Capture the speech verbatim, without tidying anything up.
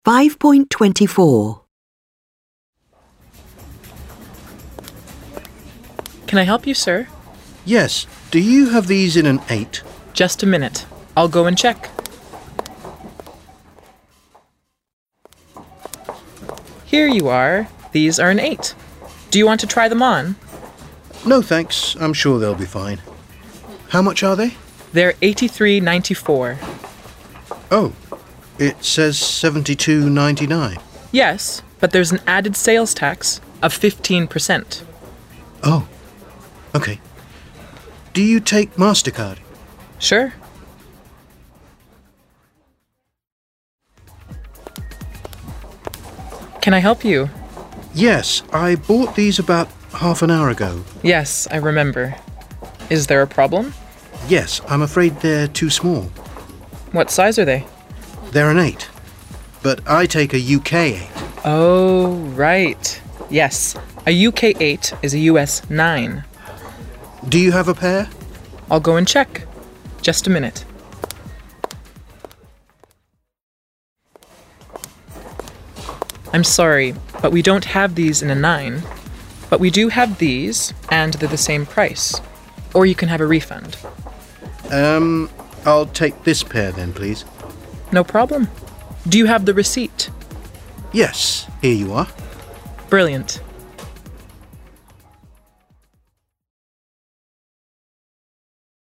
five point two four. Can I help you, sir? Yes. Do you have these in an eight? Just a minute. I'll go and check. Here you are. These are an eight. Do you want to try them on? No, thanks. I'm sure they'll be fine. How much are they? They're eighty-three ninety-four. Oh, it says seventy-two ninety-nine. Yes, but there's an added sales tax of fifteen percent. Oh, okay. Do you take MasterCard? Sure. Can I help you? Yes, I bought these about half an hour ago. Yes, I remember. Is there a problem? Yes, I'm afraid they're too small. What size are they? They're an eight, but I take a U K eight. Oh, right. Yes, a U K eight is a U S nine. Do you have a pair? I'll go and check. Just a minute. I'm sorry, but we don't have these in a nine. But we do have these, and they're the same price. Or you can have a refund. Um, I'll take this pair then, please. No problem. Do you have the receipt? Yes, here you are. Brilliant.